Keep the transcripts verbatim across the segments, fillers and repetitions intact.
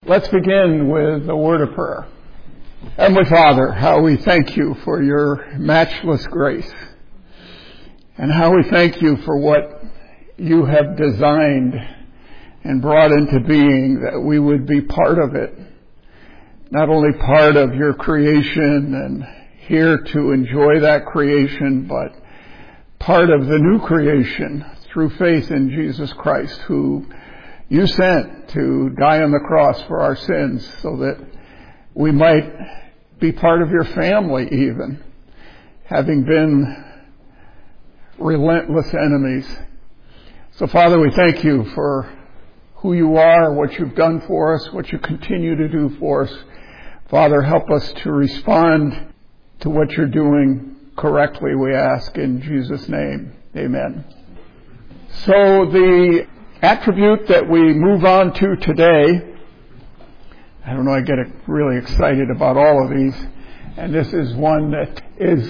Let's begin with a word of prayer. Heavenly Father, how we thank you for your matchless grace, and how we thank you for what you have designed and brought into being, that we would be part of it, not only part of your creation and here to enjoy that creation, but part of the new creation through faith in Jesus Christ, who you sent to die on the cross for our sins so that we might be part of your family even, having been relentless enemies. So Father, we thank you for who you are, what you've done for us, what you continue to do for us. Father, help us to respond to what you're doing correctly, we ask in Jesus' name. Amen. So the attribute that we move on to today, I don't know, I get really excited about all of these, and this is one that is,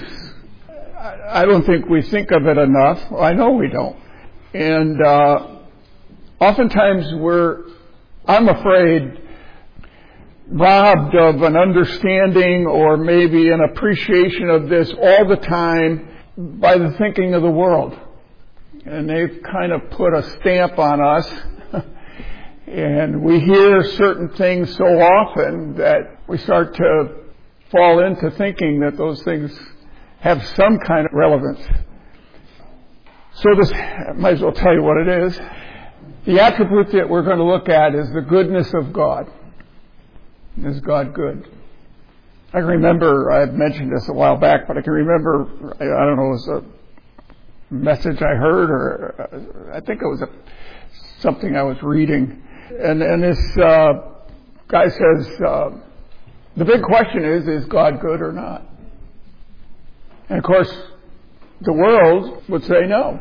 I don't think we think of it enough. Well, I know we don't. And uh, oftentimes we're, I'm afraid, robbed of an understanding or maybe an appreciation of this all the time by the thinking of the world. And they've kind of put a stamp on us. And we hear certain things so often that we start to fall into thinking that those things have some kind of relevance. So this, I might as well tell you what it is. The attribute that we're going to look at is the goodness of God. Is God good? I can remember, I've mentioned this a while back, but I can remember, I don't know, it was a message I heard, or I think it was a, something I was reading. And, and this uh, guy says, uh, the big question is, is God good or not? And of course, the world would say no.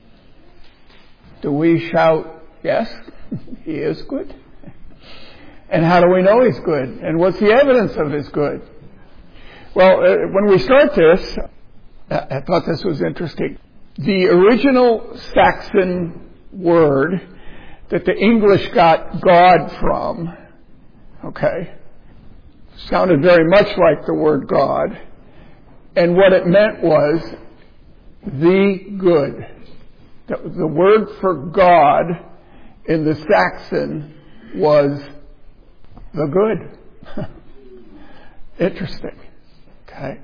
Do we shout, yes, he is good? And how do we know he's good? And what's the evidence of his good? Well, uh, when we start this, I thought this was interesting. The original Saxon word that the English got God from, okay, sounded very much like the word God. And what it meant was the good. The, the word for God in the Saxon was the good. Interesting. Okay.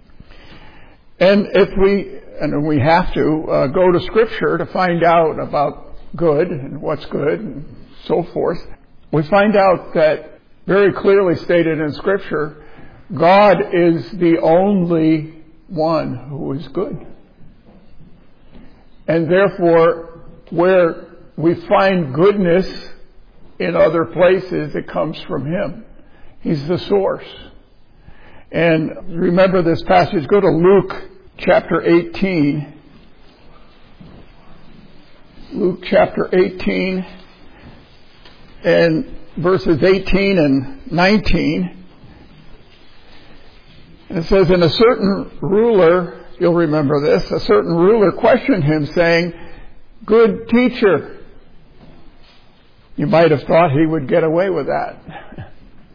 And if we, and we have to uh, go to Scripture to find out about good and what's good and so forth, we find out that very clearly stated in Scripture, God is the only one who is good. And therefore, where we find goodness in other places, it comes from Him. He's the source. And remember this passage. Go to Luke chapter eighteen. Luke chapter eighteen and verses eighteen and nineteen. And it says, and a certain ruler, you'll remember this, a certain ruler questioned him, saying, good teacher. You might have thought he would get away with that.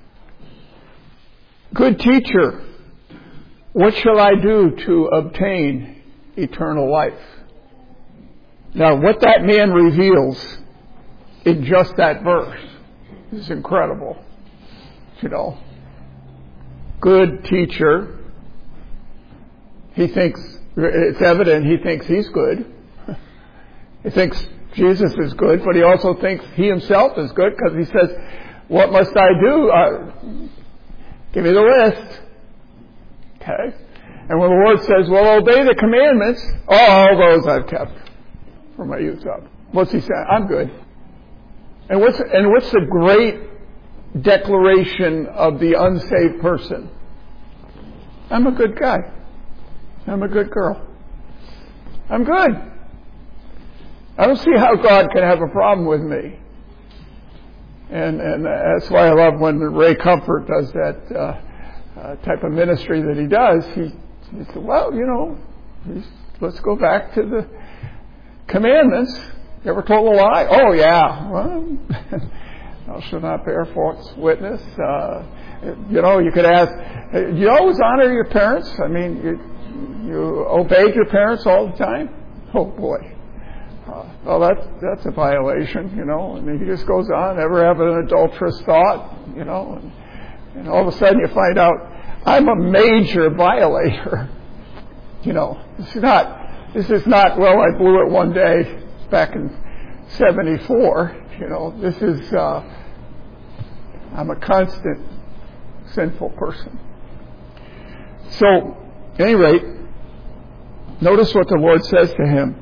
Good teacher, what shall I do to obtain eternal life? Now, what that man reveals in just that verse is incredible. You know, good teacher. He thinks, it's evident he thinks he's good. He thinks Jesus is good, but he also thinks he himself is good because he says, what must I do? Uh, give me the list. Okay. And when the Lord says, well, obey the commandments, all those I've kept from my youth up. What's he saying? I'm good. And what's, and what's the great declaration of the unsaved person? I'm a good guy. I'm a good girl. I'm good. I don't see how God can have a problem with me. And, and that's why I love when Ray Comfort does that uh, uh, type of ministry that he does. He, he said, well, you know, let's go back to the commandments. You ever told a lie? Oh, yeah. Well, shall not bear false witness. Uh, you know, you could ask, do you always honor your parents? I mean, you, you obeyed your parents all the time? Oh, boy. Uh, well, that's, that's a violation, you know. And he just goes on, never have an adulterous thought, you know. And, and all of a sudden you find out, I'm a major violator. You know, this is not, this is not, well, I blew it one day back in seventy-four. You know, this is, uh, I'm a constant sinful person. So, at any rate, notice what the Lord says to him.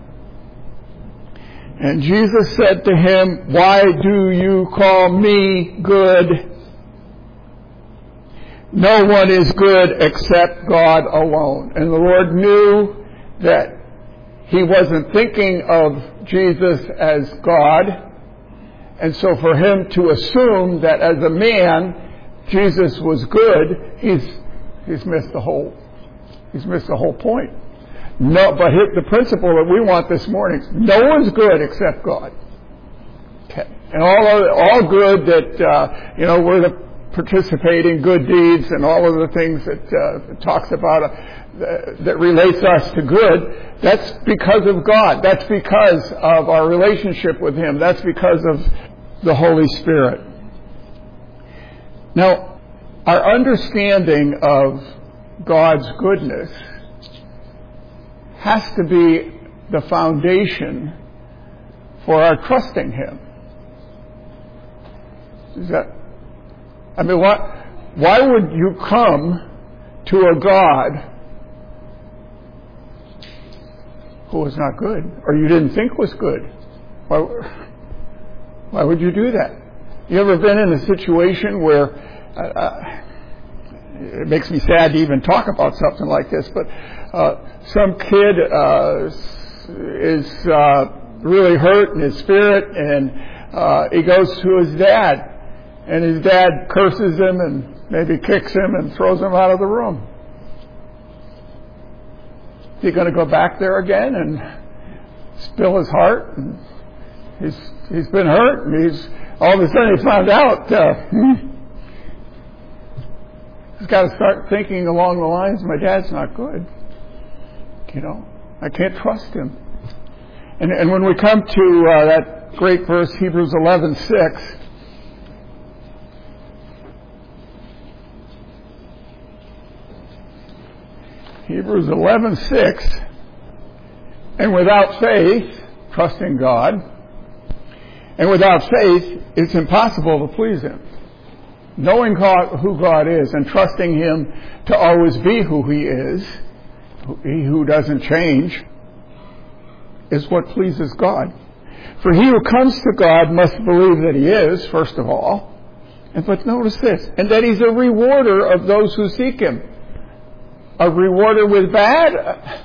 And Jesus said to him, why do you call me good? No one is good except God alone. And the Lord knew that he wasn't thinking of Jesus as God. And so for him to assume that as a man, Jesus was good, he's, he's missed the whole, he's missed the whole point. No, but hit the principle that we want this morning, no one's good except God. Okay. And all of, all good that, uh, you know, we're the participating good deeds and all of the things that uh, it talks about uh, that relates us to good, that's because of God. That's because of our relationship with him. That's because of the Holy Spirit. Now, our understanding of God's goodness has to be the foundation for our trusting him. Is that, I mean, what, why would you come to a God who was not good, or you didn't think was good? Why, why would you do that? You ever been in a situation where, uh, it makes me sad to even talk about something like this, but uh, some kid uh, is uh, really hurt in his spirit, and uh, he goes to his dad, and his dad curses him and maybe kicks him and throws him out of the room. Is he going to go back there again and spill his heart? And he's he's been hurt, and he's all of a sudden he found out. Uh, hmm, he's got to start thinking along the lines, my dad's not good. You know, I can't trust him. And, and when we come to uh, that great verse, Hebrews eleven six, Hebrews eleven six, and without faith, trusting God, and without faith, it's impossible to please him. Knowing God, who God is and trusting him to always be who he is, he who doesn't change, is what pleases God. For he who comes to God must believe that he is, first of all, and but notice this, and that he's a rewarder of those who seek him. A rewarder with bad,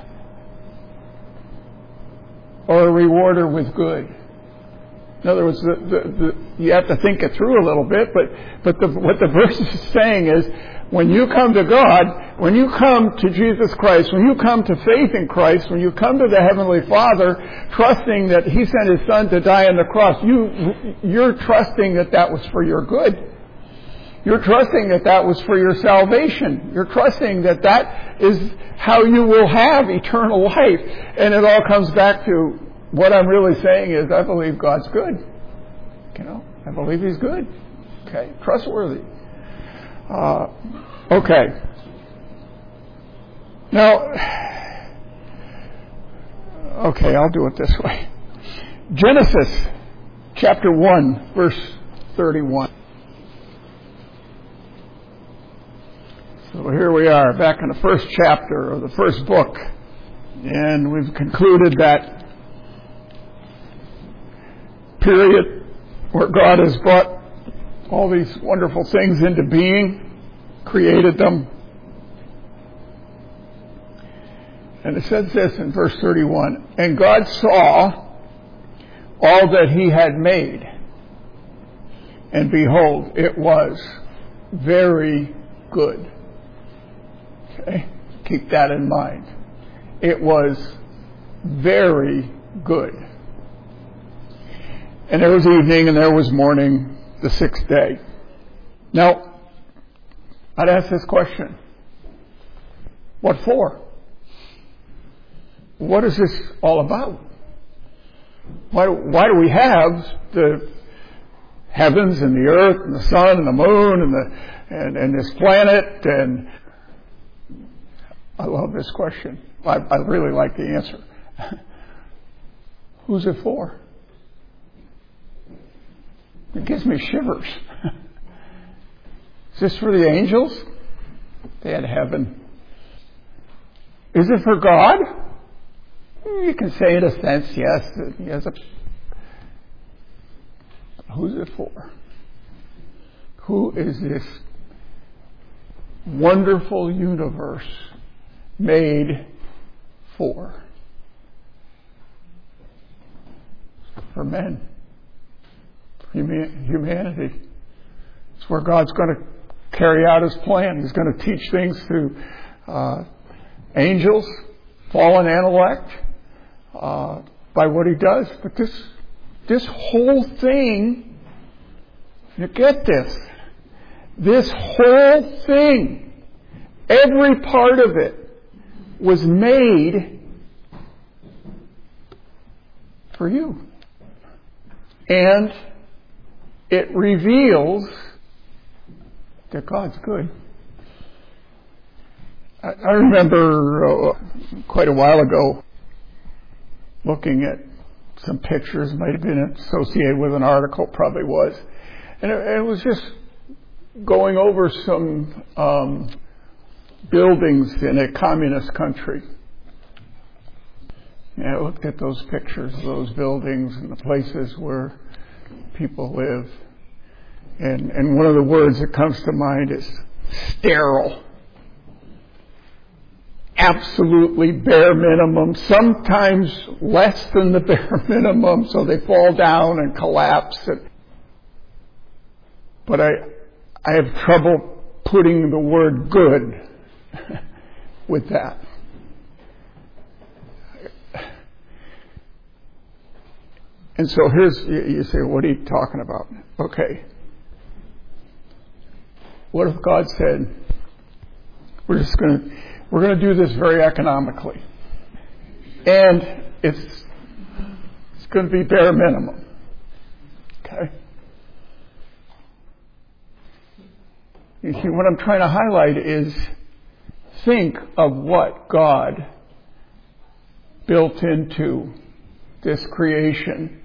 or a rewarder with good? In other words, the, the, the, you have to think it through a little bit, but, but the, what the verse is saying is, when you come to God, when you come to Jesus Christ, when you come to faith in Christ, when you come to the Heavenly Father, trusting that he sent his Son to die on the cross, you, you're trusting that that was for your good. You're trusting that that was for your salvation. You're trusting that that is how you will have eternal life. And it all comes back to what I'm really saying is I believe God's good. You know, I believe he's good. Okay, trustworthy. Uh, okay. Now, okay, I'll do it this way. Genesis chapter one, verse thirty-one. So here we are, back in the first chapter of the first book, and we've concluded that period where God has brought all these wonderful things into being, created them. And it says this in verse thirty-one, and God saw all that he had made, and behold, it was very good. Okay? Keep that in mind. It was very good. And there was evening and there was morning, the sixth day. Now, I'd ask this question. What for? What is this all about? Why, why do we have the heavens and the earth and the sun and the moon and the and, and this planet? And I love this question. I, I really like the answer. Who's it for? It gives me shivers. Is this for the angels? They had heaven. Is it for God? You can say in a sense, yes. He has a. Who's it for? Who is this wonderful universe made for? For men. For humanity. It's where God's going to carry out His plan. He's going to teach things through uh, angels, fallen and elect, uh, by what He does. But this, this whole thing, you get this, this whole thing, every part of it was made for you. And it reveals that God's good. I, I remember uh, quite a while ago looking at some pictures, might have been associated with an article, probably was. And it, it was just going over some um, buildings in a communist country. And I looked at those pictures of those buildings and the places where people live. And, and one of the words that comes to mind is sterile. Absolutely bare minimum, sometimes less than the bare minimum, so they fall down and collapse. And, but I, I have trouble putting the word good with that. And so here's, you say, what are you talking about? Okay. What if God said, we're just going to, we're going to do this very economically. And it's, it's going to be bare minimum. Okay? You see, what I'm trying to highlight is think of what God built into this creation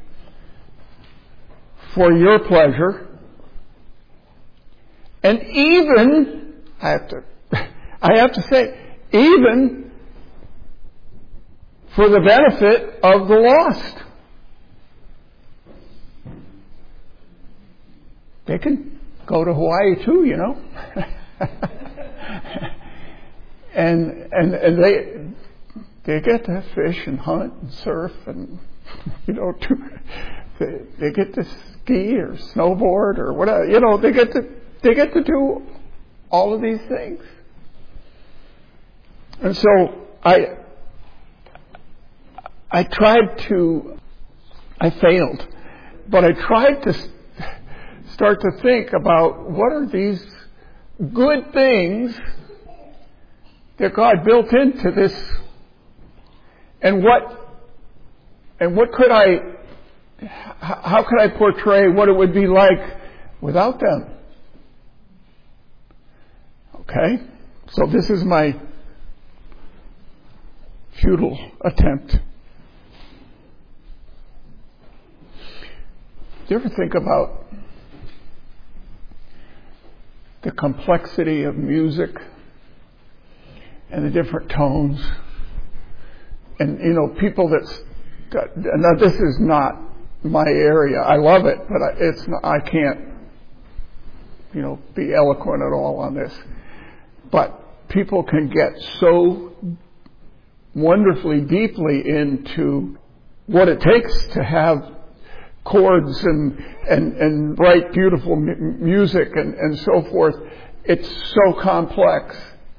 for your pleasure, and even, I have to, I have to say, even for the benefit of the lost. They can go to Hawaii too, you know. and and and they they get to fish and hunt and surf and you know do, they they get to ski or snowboard or whatever, you know, they get to they get to do all of these things. And so I I tried to I failed, but I tried to start to think about what are these good things that God built into this, and what and what could I how could I portray what it would be like without them? Okay? So this is my futile attempt. Do you ever think about the complexity of music and the different tones? And, you know, people that's got, now this is not my area. I love it, but I, it's not, I can't, you know, be eloquent at all on this. But people can get so wonderfully deeply into what it takes to have chords and and, and write beautiful m- music and, and so forth. It's so complex.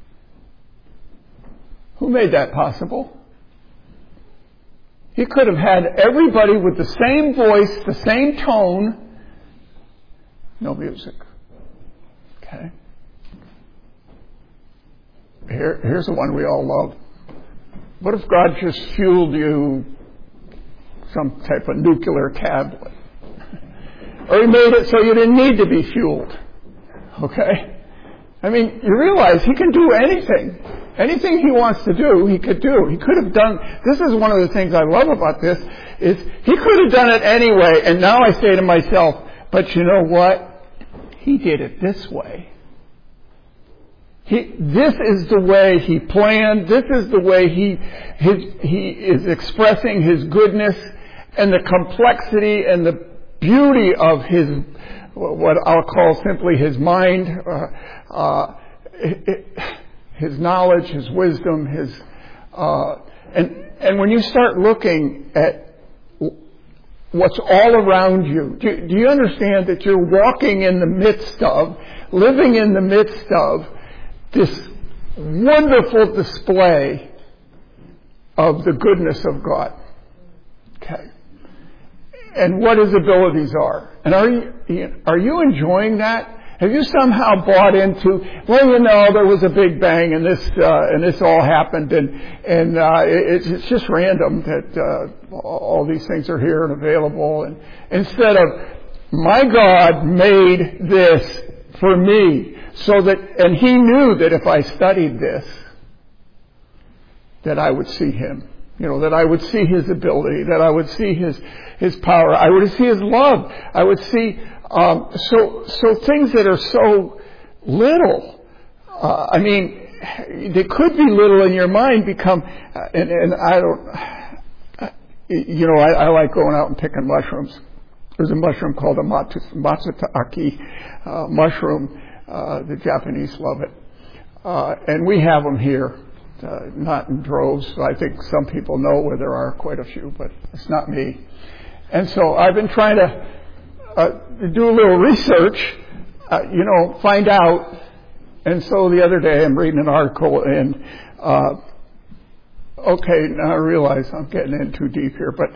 Who made that possible? He could have had everybody with the same voice, the same tone, no music. Okay? Here, here's the one we all love. What if God just fueled you some type of nuclear tablet? Or He made it so you didn't need to be fueled. Okay? I mean, you realize He can do anything. Anything He wants to do, He could do. He could have done, this is one of the things I love about this, is He could have done it anyway, and now I say to myself, but you know what? He did it this way. He, this is the way He planned. This is the way He, his, He is expressing His goodness and the complexity and the beauty of His, what I'll call simply His mind, uh, uh, it, it, His knowledge, His wisdom, His, uh, and, and when you start looking at what's all around you, do, do you understand that you're walking in the midst of, living in the midst of this wonderful display of the goodness of God? Okay. And what His abilities are. And are you, are you enjoying that? Have you somehow bought into, well, you know, there was a big bang and this, uh, and this all happened and, and, uh, it, it's just random that, uh, all these things are here and available. And instead of, my God made this for me so that, and He knew that if I studied this, that I would see Him. You know, that I would see His ability, that I would see His, His power. I would see His love. I would see, Um, so, so things that are so little, uh, I mean, they could be little in your mind become, uh, and, and I don't, uh, you know, I, I like going out and picking mushrooms. There's a mushroom called a matsutake uh, mushroom. Uh, the Japanese love it. Uh, and we have them here, uh, not in droves. I think some people know where there are quite a few, but it's not me. And so I've been trying to Uh, do a little research, uh, you know, find out. And so the other day I'm reading an article and, uh, okay, now I realize I'm getting in too deep here, but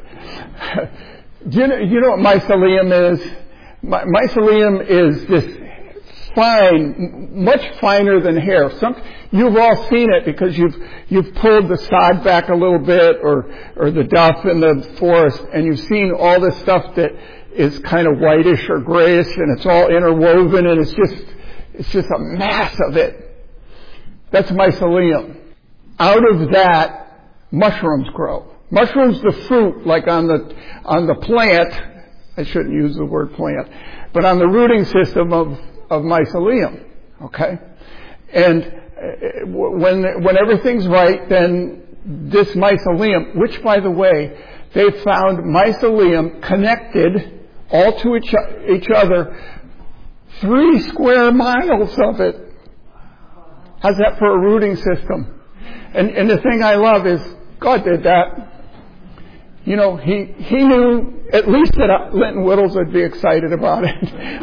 do you know, you know what mycelium is? My, mycelium is this fine, much finer than hair. Some, you've all seen it because you've, you've pulled the sod back a little bit or, or the duff in the forest and you've seen all this stuff that is kind of whitish or grayish and it's all interwoven and it's just, it's just a mass of it. That's mycelium. Out of that, mushrooms grow. Mushrooms, the fruit, like on the, on the plant, I shouldn't use the word plant, but on the rooting system of, of mycelium. Okay? And when, when everything's right, then this mycelium, which by the way, they found mycelium connected all to each, each other, three square miles of it. How's that for a rooting system? And, and the thing I love is God did that. You know, He, He knew at least that Linton Whittles would be excited about it.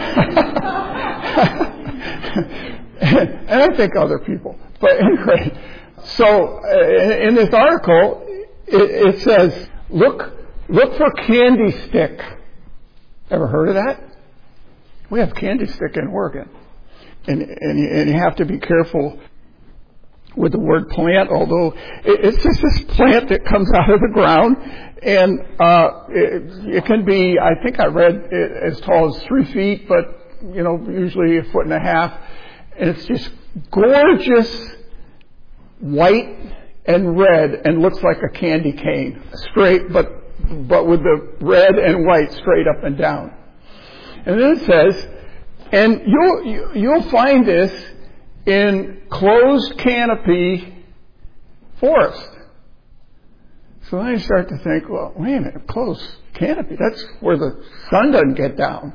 And I think other people. But anyway, so uh, in this article, it, it says, look, look for candy stick. Ever heard of that? We have candy stick in Oregon. And, and, you, and you have to be careful with the word plant, although it, it's just this plant that comes out of the ground. And uh, it, it can be, I think I read it as tall as three feet, but, you know, usually a foot and a half. And it's just gorgeous white and red and looks like a candy cane. Straight, but but with the red and white straight up and down. And then it says, and you'll, you, you'll find this in closed canopy forest. So then you start to think, well, wait a minute, closed canopy, that's where the sun doesn't get down.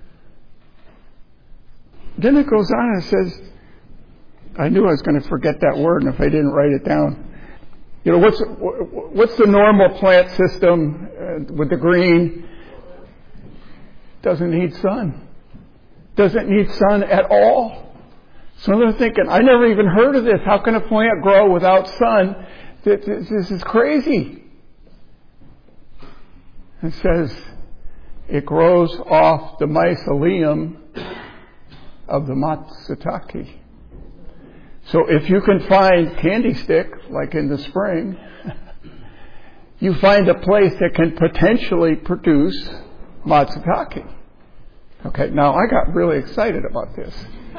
Then it goes on and it says, I knew I was going to forget that word and if I didn't write it down. You know, what's, what's the normal plant system uh, with the green? Doesn't need sun. Doesn't need sun at all. So they're thinking, I never even heard of this. How can a plant grow without sun? This, this, this is crazy. It says it grows off the mycelium of the matsutake. So if you can find candy stick, like in the spring, you find a place that can potentially produce matsutake. Okay, now I got really excited about this.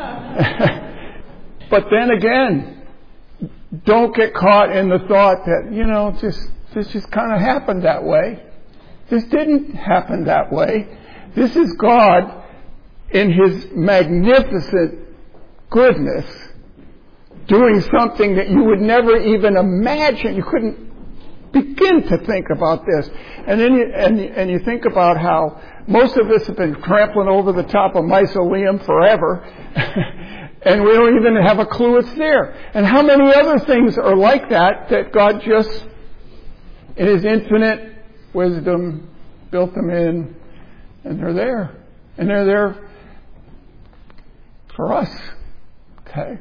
But then again, don't get caught in the thought that, you know, just this just kind of happened that way. This didn't happen that way. This is God in His magnificent goodness doing something that you would never even imagine. You couldn't begin to think about this. And then you, and, and you think about how most of us have been trampling over the top of mausoleum forever, and we don't even have a clue it's there. And how many other things are like that that God just, in His infinite wisdom, built them in, and they're there. And they're there for us. Okay.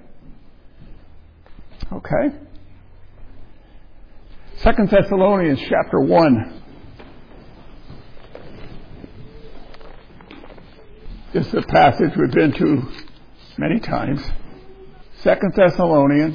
Okay. Second Thessalonians chapter one. This is a passage we've been to many times. Second Thessalonians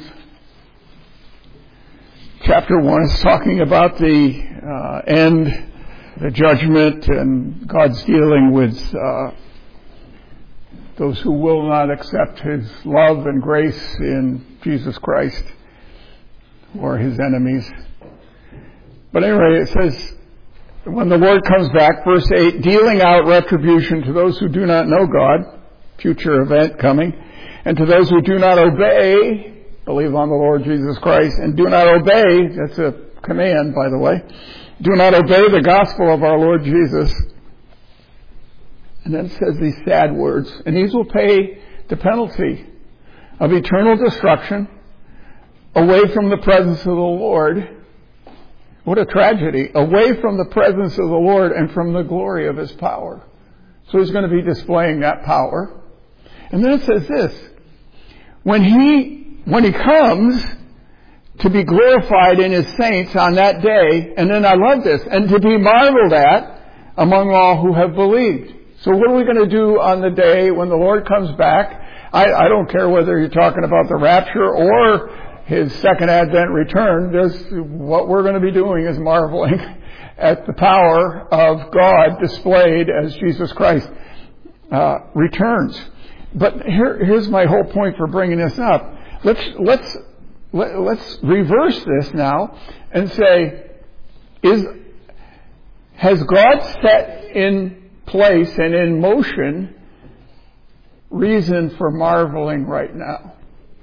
chapter one is talking about the uh, end, the judgment, and God's dealing with uh, those who will not accept His love and grace in Jesus Christ, or His enemies. But anyway, it says, when the Lord comes back, verse eight, dealing out retribution to those who do not know God, future event coming, and to those who do not obey, believe on the Lord Jesus Christ, and do not obey, that's a command, by the way, do not obey the gospel of our Lord Jesus. And then it says these sad words, and these will pay the penalty of eternal destruction away from the presence of the Lord. What a tragedy. Away from the presence of the Lord and from the glory of His power. So He's going to be displaying that power. And then it says this, when He, when He comes to be glorified in His saints on that day, and then I love this, and to be marveled at among all who have believed. So what are we going to do on the day when the Lord comes back? I, I don't care whether you're talking about the rapture or His second advent return. There's, what we're going to be doing is marveling at the power of God displayed as Jesus Christ uh, returns. But here, here's my whole point for bringing this up. Let's let's let, let's reverse this now and say, is has God set in place and in motion reason for marveling right now?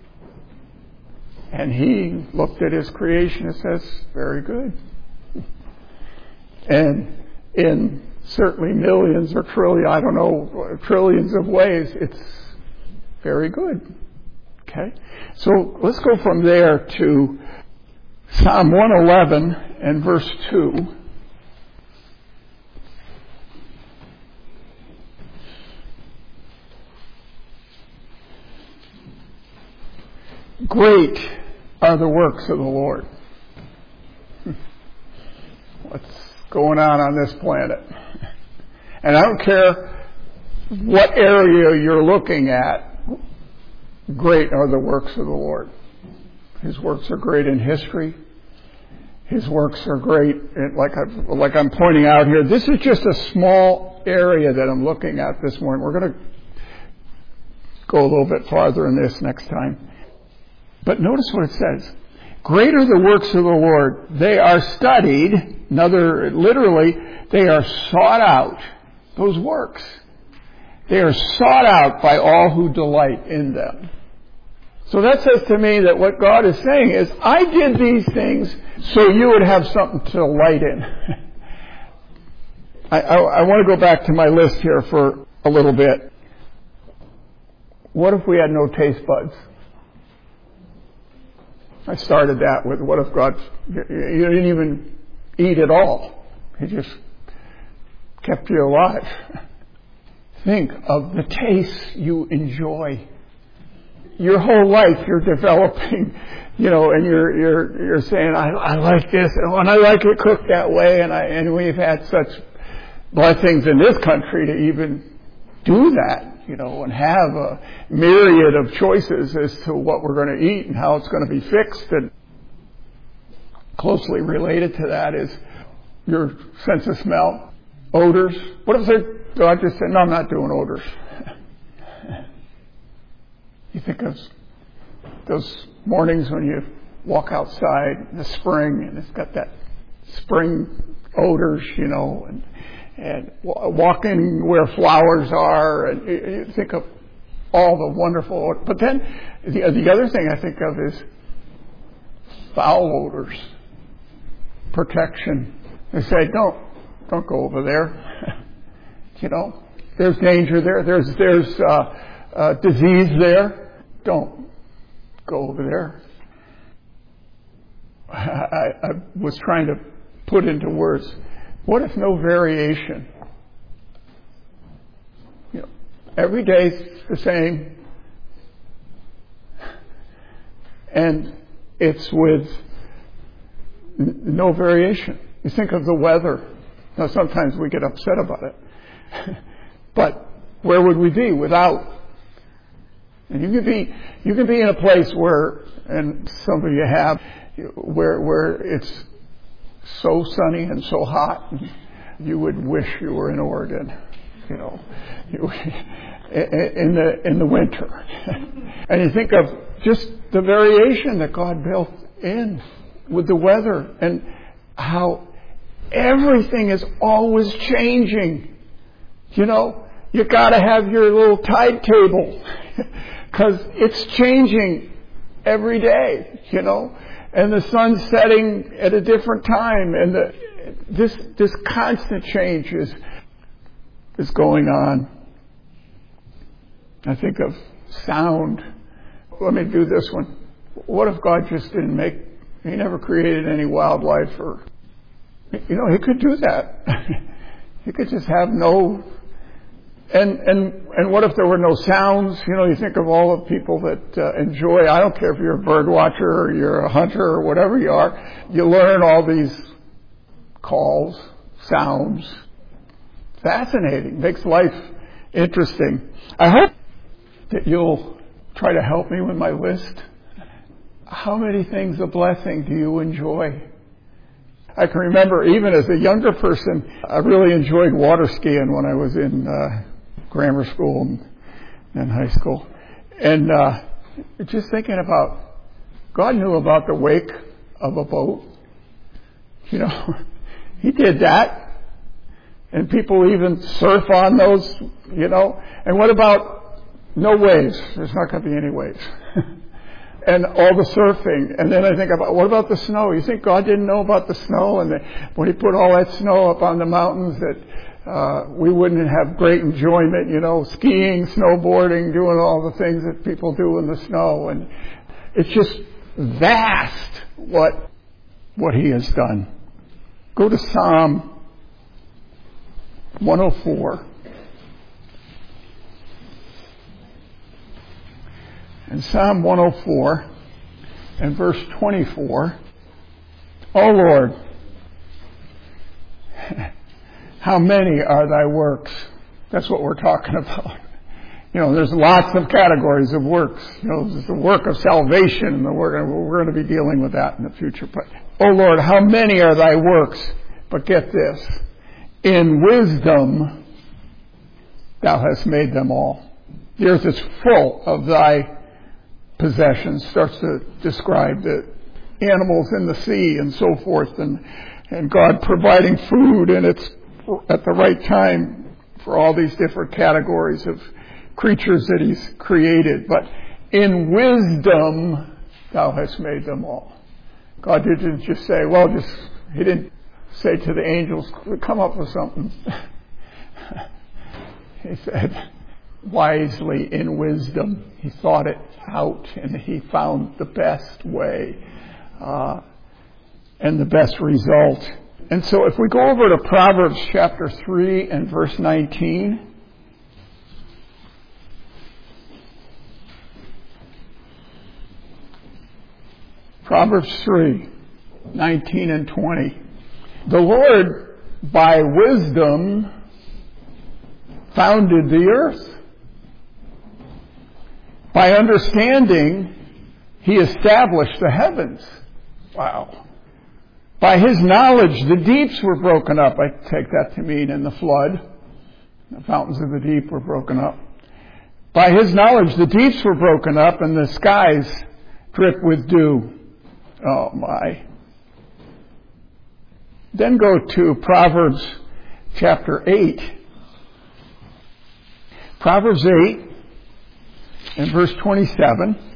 And He looked at His creation and says, very good. And in certainly millions or trillion, I don't know, trillions of ways, it's very good. Okay? So let's go from there to Psalm one eleven and verse two. Great are the works of the Lord. What's going on on this planet? And I don't care what area you're looking at, great are the works of the Lord. His works are great in history. His works are great, in, like, I, like I'm pointing out here. This is just a small area that I'm looking at this morning. We're going to go a little bit farther in this next time. But notice what it says. Great are the works of the Lord. They are studied. Another, literally, they are sought out. Those works. They are sought out by all who delight in them. So that says to me that what God is saying is, I did these things so you would have something to delight in. I, I, I want to go back to my list here for a little bit. What if we had no taste buds? I started that with, what if God, you didn't even eat at all. He just kept you alive. Think of the tastes you enjoy. Your whole life you're developing, you know, and you're you're you're saying, I, I like this, and I like it cooked that way, and I and we've had such blessings in this country to even do that. you know, and have a myriad of choices as to what we're going to eat and how it's going to be fixed. And closely related to that is your sense of smell, odors. What if they, God just said, no, I'm not doing odors? You think of those mornings when you walk outside in the spring and it's got that spring odors, you know, and and walking where flowers are, and you think of all the wonderful. But then the, the other thing I think of is foul odors, protection. They say, don't don't go over there. You know, there's danger there. There's there's uh, uh, disease there. Don't go over there. I, I was trying to put into words, what if no variation? You know, every day's the same, and it's with n- no variation. You think of the weather. Now, sometimes we get upset about it, but where would we be without? And you can be you can be in a place where, and some of you have, where where it's so sunny and so hot, you would wish you were in Oregon, you know, you, in the in the winter. And you think of just the variation that God built in with the weather and how everything is always changing. You know, you got to have your little tide table because it's changing every day, you know. And the sun's setting at a different time, and the, this this constant change is is going on. I think of sound. Let me do this one. What if God just didn't make? He never created any wildlife, or you know, He could do that. He could just have no. And and and what if there were no sounds? You know, you think of all the people that uh, enjoy. I don't care if you're a bird watcher or you're a hunter or whatever you are. You learn all these calls, sounds. Fascinating. Makes life interesting. I hope that you'll try to help me with my list. How many things of blessing do you enjoy? I can remember even as a younger person, I really enjoyed water skiing when I was in uh, grammar school and, and high school. And uh, just thinking about, God knew about the wake of a boat. You know, He did that. And people even surf on those, you know. And what about no waves? There's not going to be any waves. And all the surfing. And then I think about, what about the snow? You think God didn't know about the snow? And the, when He put all that snow up on the mountains, that uh, we wouldn't have great enjoyment, you know, skiing, snowboarding, doing all the things that people do in the snow. And it's just vast what what He has done. Go to Psalm one oh four. In Psalm one oh four and verse twenty-four, O Lord, how many are thy works? That's what we're talking about. You know, there's lots of categories of works. You know, there's the work of salvation, and we're going to, we're going to be dealing with that in the future. But, O Lord, how many are thy works? But get this, in wisdom thou hast made them all. The earth is full of thy possessions. Starts to describe the animals in the sea and so forth, and and God providing food, and it's at the right time for all these different categories of creatures that He's created. But in wisdom thou hast made them all. God didn't just say, well, just He didn't say to the angels, come up with something. He said, wisely, in wisdom, He thought it out, and He found the best way uh, and the best result. And so if we go over to Proverbs chapter three and verse nineteen, Proverbs three, nineteen and twenty. The Lord by wisdom founded the earth. By understanding, he established the heavens. Wow. By his knowledge, the deeps were broken up. I take that to mean in the flood. The fountains of the deep were broken up. By his knowledge, the deeps were broken up and the skies drip with dew. Oh my. Then go to Proverbs chapter eight. Proverbs eight and verse twenty-seven.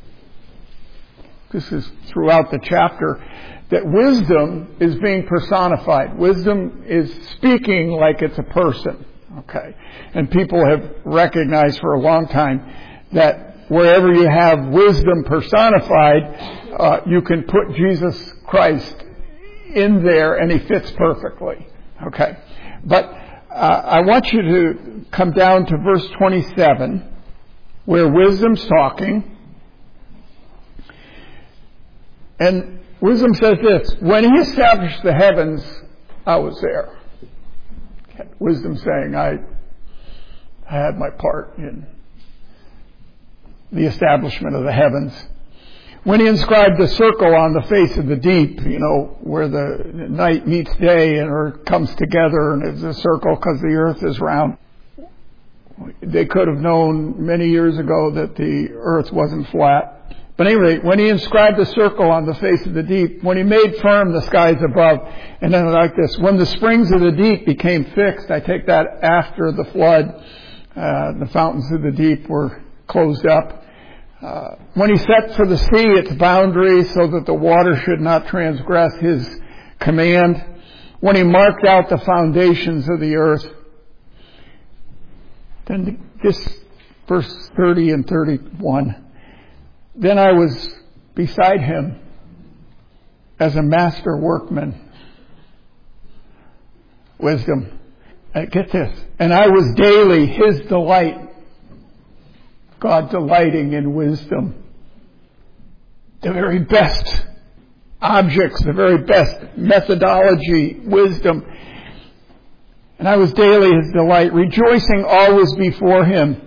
This is throughout the chapter, that wisdom is being personified. Wisdom is speaking like it's a person. Okay. And people have recognized for a long time that wherever you have wisdom personified, uh, you can put Jesus Christ in there and he fits perfectly. Okay. But uh, I want you to come down to verse twenty-seven, where wisdom's talking. And wisdom says this: when he established the heavens, I was there. Okay. Wisdom saying, I, I had my part in the establishment of the heavens. When he inscribed the circle on the face of the deep, you know, where the night meets day and or comes together and it's a circle because the earth is round. They could have known many years ago that the earth wasn't flat. But anyway, when he inscribed the circle on the face of the deep, when he made firm the skies above, and then like this, when the springs of the deep became fixed, I take that after the flood, uh, the fountains of the deep were closed up. Uh, when he set for the sea its boundaries so that the water should not transgress his command, when he marked out the foundations of the earth, then this verse thirty and thirty-one, then I was beside him as a master workman. Wisdom. Uh, get this. And I was daily his delight. God delighting in wisdom. The very best objects, the very best methodology, wisdom. And I was daily his delight, rejoicing always before him.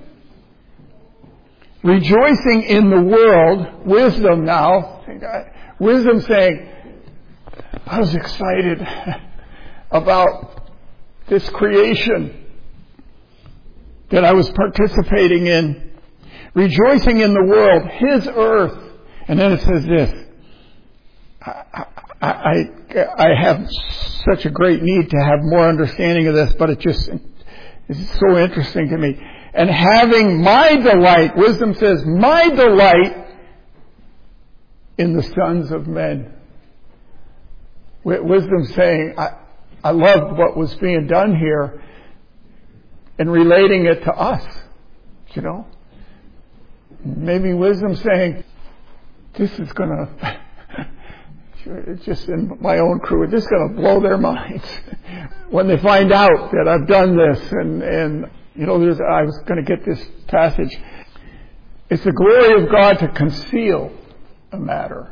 Rejoicing in the world, wisdom now, wisdom saying, I was excited about this creation that I was participating in. Rejoicing in the world, his earth. And then it says this, I, I, I, I have such a great need to have more understanding of this, but it just is so interesting to me. And having my delight, wisdom says, my delight in the sons of men. Wisdom saying, I, I loved what was being done here and relating it to us, you know. Maybe wisdom saying, this is going to, it's just in my own crew, this is going to blow their minds when they find out that I've done this. And, and you know, there's, I was going to get this passage. It's the glory of God to conceal a matter.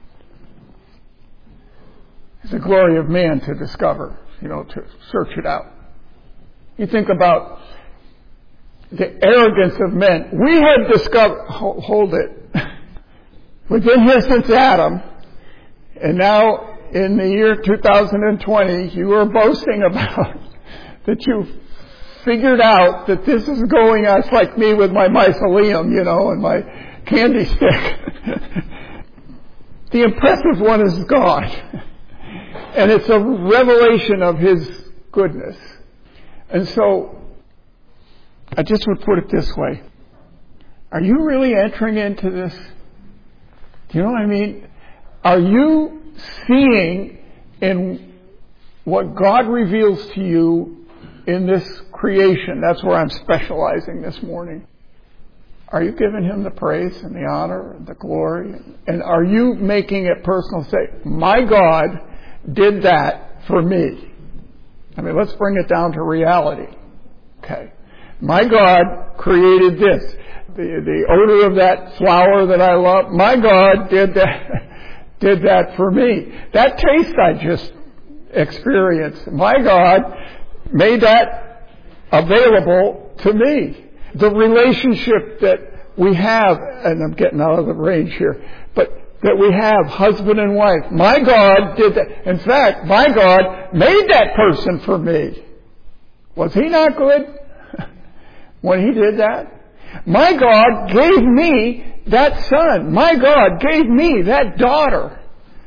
It's the glory of man to discover, you know, to search it out. You think about the arrogance of men. We had discovered, hold it, we've been here since Adam, and now in the year two thousand twenty, you are boasting about that you figured out that this is going on. It's like me with my mycelium, you know, and my candy stick. The impressive one is God, and it's a revelation of his goodness. And so I just would put it this way. Are you really entering into this? Do you know what I mean? Are you seeing in what God reveals to you in this creation? That's where I'm specializing this morning. Are you giving him the praise and the honor and the glory? And are you making it personal? Say, my God did that for me. I mean, let's bring it down to reality. Okay. My God created this. The, the odor of that flower that I love, my God did that, did that for me. That taste I just experienced, my God made that available to me. The relationship that we have, and I'm getting out of the range here, but that we have husband and wife. My God did that. In fact, my God made that person for me. Was he not good when he did that? My God gave me that son. My God gave me that daughter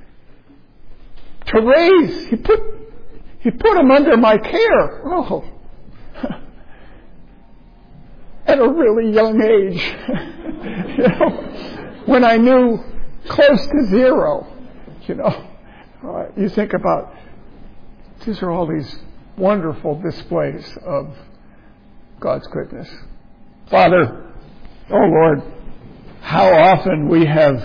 to raise. He put, he put them under my care. Oh. At a really young age. You know, when I knew close to zero. You know, uh, you think about, these are all these wonderful displays of God's goodness. Father, oh Lord, how often we have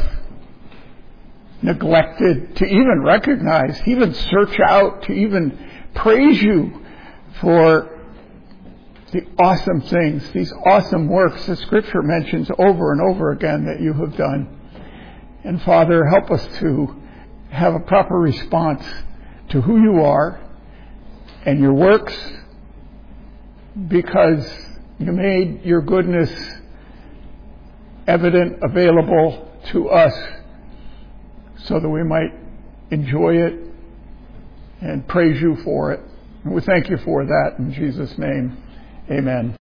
neglected to even recognize, to even search out, to even praise you for the awesome things, these awesome works that Scripture mentions over and over again that you have done. And Father, help us to have a proper response to who you are and your works, because you made your goodness evident, available to us, so that we might enjoy it and praise you for it. And we thank you for that in Jesus' name. Amen.